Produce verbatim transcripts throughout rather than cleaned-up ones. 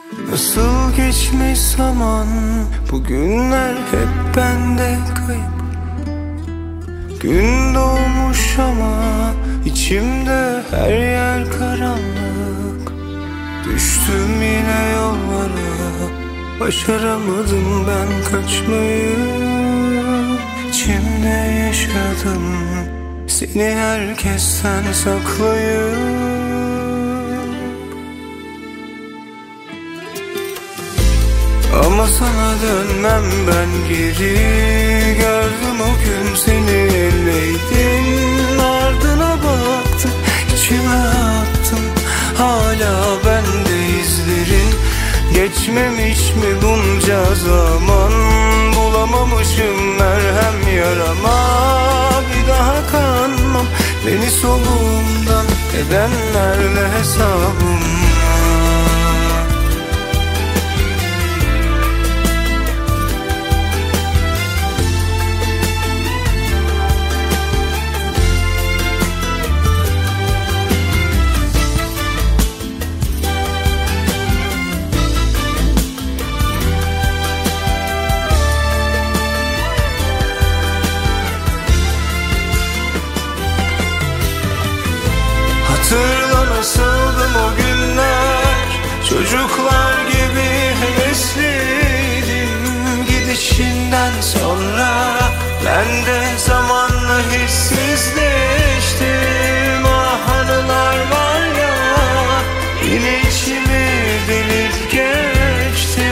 Nasıl geçmiş zaman, bugünler hep bende kayıp. Gün doğmuş ama içimde her yer karanlık. Düştüm yine yollara, başaramadım ben kaçmayı. İçimde yaşadım, seni herkesten saklayıp. Ama sana dönmem ben geri. Gördüm o gün seni elleydin, ardına baktım, içime attım. Hala bende izlerin. Geçmemiş mi bunca zaman? Bulamamışım merhem yarama. Bir daha kanmam beni soluğumdan edenlerle hesabım. Hatırla nasıldım o günler, çocuklar gibi hevesliydim. Gidişinden sonra ben de zamanla hissizleştim. Ah anılar var ya, yine içimi delip geçti.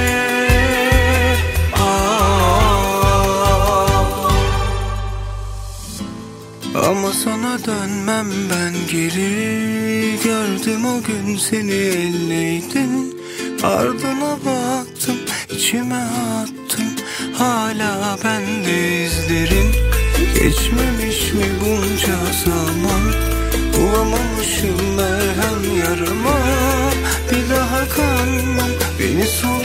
Ama sana dönmem ben geri. Gördüm o gün seni elleydin, ardına baktım, içime attım. Hala bende izlerin. Geçmemiş mi bunca zaman? Bulamamışım merhem yarama. Bir daha kanmam beni sor.